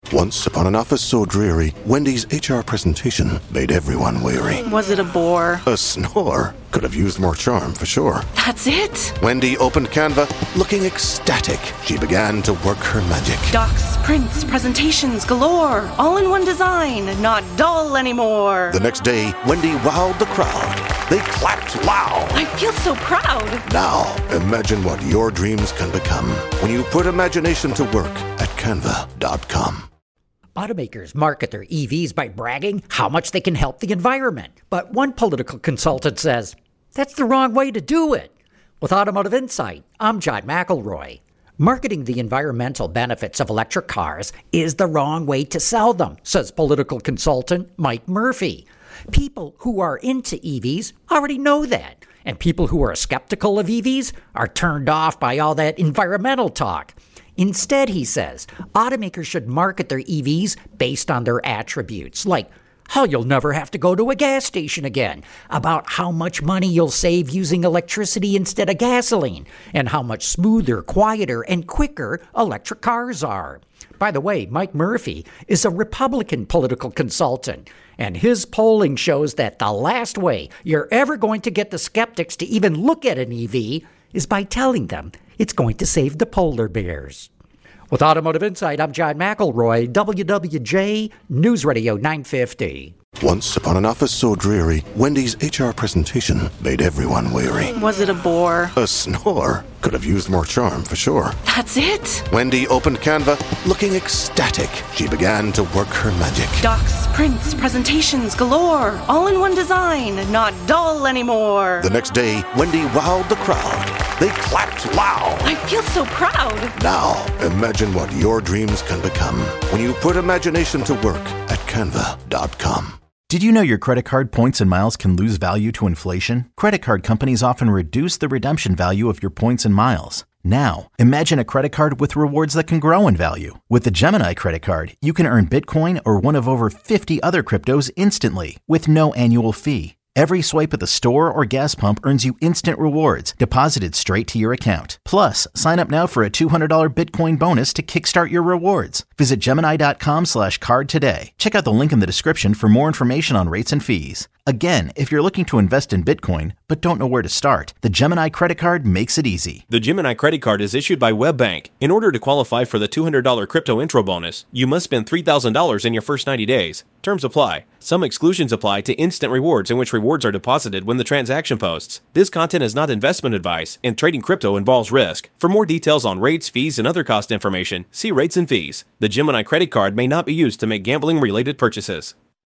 Once upon an office so dreary, Wendy's HR presentation made everyone weary. Was it a bore? A snore. Could have used more charm, for sure. That's it? Wendy opened Canva, looking ecstatic. She began to work her magic. Docs, prints, presentations galore. All in one design, not dull anymore. The next day, Wendy wowed the crowd. They clapped loud. I feel so proud. Now, imagine what your dreams can become when you put imagination to work at canva.com. Automakers market their EVs by bragging how much they can help the environment. But one political consultant says, that's the wrong way to do it. With Automotive Insight, I'm John McElroy. Marketing the environmental benefits of electric cars is the wrong way to sell them, says political consultant Mike Murphy. People who are into EVs already know that, and people who are skeptical of EVs are turned off by all that environmental talk. Instead, he says, automakers should market their EVs based on their attributes, like how you'll never have to go to a gas station again, about how much money you'll save using electricity instead of gasoline, and how much smoother, quieter, and quicker electric cars are. By the way, Mike Murphy is a Republican political consultant, and his polling shows that the last way you're ever going to get the skeptics to even look at an EV is by telling them it's going to save the polar bears. With Automotive Insight, I'm John McElroy, WWJ News Radio 950. Once upon an office so dreary, Wendy's HR presentation made everyone weary. Was it a bore? A snore. Could have used more charm, for sure. That's it? Wendy opened Canva, looking ecstatic. She began to work her magic. Docs, prints, presentations galore. All in one design, not dull anymore. The next day, Wendy wowed the crowd. They clapped loud. I feel so proud. Now, imagine what your dreams can become when you put imagination to work at canva.com. Did you know your credit card points and miles can lose value to inflation? Credit card companies often reduce the redemption value of your points and miles. Now, imagine a credit card with rewards that can grow in value. With the Gemini credit card, you can earn Bitcoin or one of over 50 other cryptos instantly with no annual fee. Every swipe at the store or gas pump earns you instant rewards deposited straight to your account. Plus, sign up now for a $200 Bitcoin bonus to kickstart your rewards. Visit Gemini.com/card today. Check out the link in the description for more information on rates and fees. Again, if you're looking to invest in Bitcoin but don't know where to start, the Gemini credit card makes it easy. The Gemini credit card is issued by WebBank. In order to qualify for the $200 crypto intro bonus, you must spend $3,000 in your first 90 days. Terms apply. Some exclusions apply to instant rewards in which rewards are deposited when the transaction posts. This content is not investment advice, and trading crypto involves risk. For more details on rates, fees, and other cost information, see rates and fees. The Gemini credit card may not be used to make gambling-related purchases.